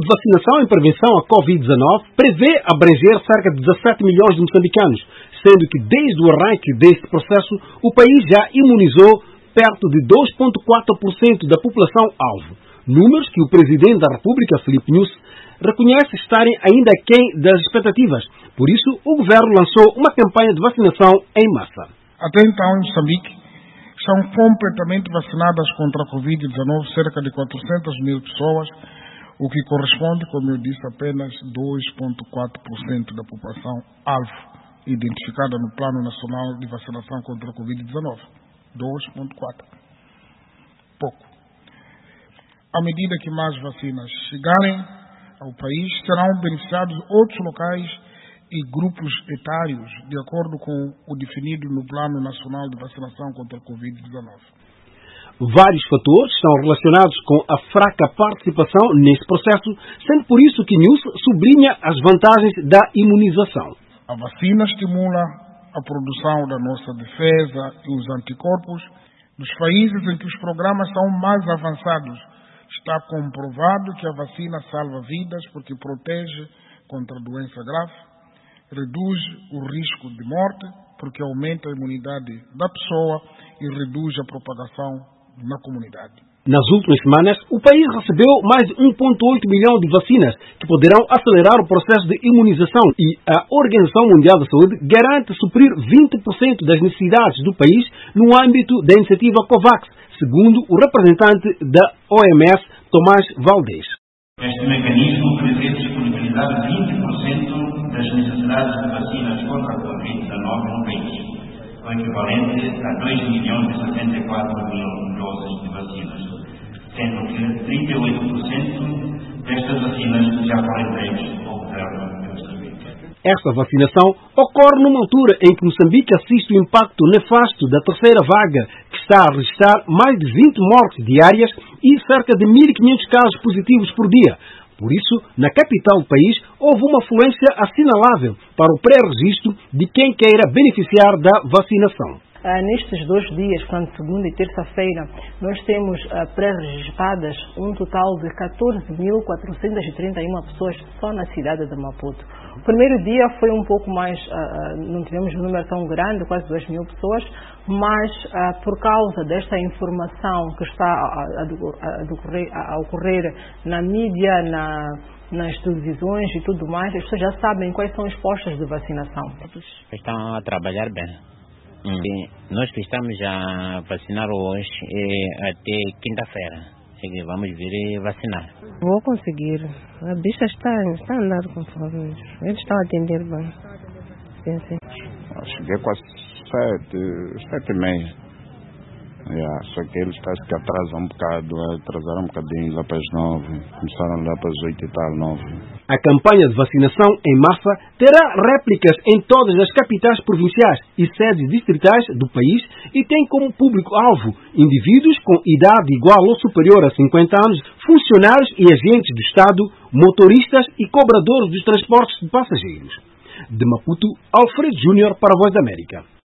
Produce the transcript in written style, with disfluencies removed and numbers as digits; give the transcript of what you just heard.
de Vacinação e Prevenção à Covid-19 prevê abranger cerca de 17 milhões de moçambicanos, sendo que desde o arranque deste processo o país já imunizou perto de 2,4% da população-alvo, números que o Presidente da República, Filipe Nyusi, reconhece estarem ainda aquém das expectativas. Por isso, o Governo lançou uma campanha de vacinação em massa. Até então, em Moçambique, são completamente vacinadas contra a Covid-19 cerca de 400 mil pessoas, o que corresponde, como eu disse, apenas 2,4% da população-alvo, identificada no Plano Nacional de Vacinação contra a Covid-19. 2,4%. Pouco. À medida que mais vacinas chegarem ao país, serão beneficiados outros locais e grupos etários, de acordo com o definido no Plano Nacional de Vacinação contra a Covid-19. Vários fatores estão relacionados com a fraca participação nesse processo, sendo por isso que Nyusi sublinha as vantagens da imunização. A vacina estimula a produção da nossa defesa e os anticorpos. Nos países em que os programas são mais avançados, está comprovado que a vacina salva vidas porque protege contra a doença grave, reduz o risco de morte porque aumenta a imunidade da pessoa e reduz a propagação na comunidade. Nas últimas semanas, o país recebeu mais de 1,8 milhão de vacinas que poderão acelerar o processo de imunização e a Organização Mundial da Saúde garante suprir 20% das necessidades do país no âmbito da iniciativa COVAX, segundo o representante da OMS, Tomás Valdez. Este mecanismo prevê disponibilizar 20% das necessidades de vacinas contra a Covid-19 no país, o equivalente a 2.064.000 doses de vacinas, sendo que 38% destas vacinas já foram entregues ao governo de Moçambique. Esta vacinação ocorre numa altura em que Moçambique assiste o impacto nefasto da terceira vaga, que está a registrar mais de 20 mortes diárias e cerca de 1.500 casos positivos por dia. Por isso, na capital do país, houve uma afluência assinalável para o pré-registro de quem queira beneficiar da vacinação. Nestes 2 dias, portanto, segunda e terça-feira, nós temos pré-registradas um total de 14.431 pessoas só na cidade de Maputo. O primeiro dia foi um pouco mais, não tivemos um número tão grande, quase 2.000 pessoas, mas por causa desta informação que está a ocorrer na mídia, nas televisões e tudo mais, as pessoas já sabem quais são os postos de vacinação. Estão a trabalhar bem. Nós que estamos a vacinar hoje até quinta-feira, vamos vir vacinar. Vou conseguir. A bicha está a andar conforme. Eles estão a atender bem. Sim. Cheguei quase 7h30. Só que eles parece que atrasaram um bocadinho lá para as 9. Começaram lá para as 8 e tal, 9. A campanha de vacinação em massa terá réplicas em todas as capitais provinciais e sedes distritais do país e tem como público-alvo indivíduos com idade igual ou superior a 50 anos, funcionários e agentes do Estado, motoristas e cobradores dos transportes de passageiros. De Maputo, Alfredo Júnior para a Voz da América.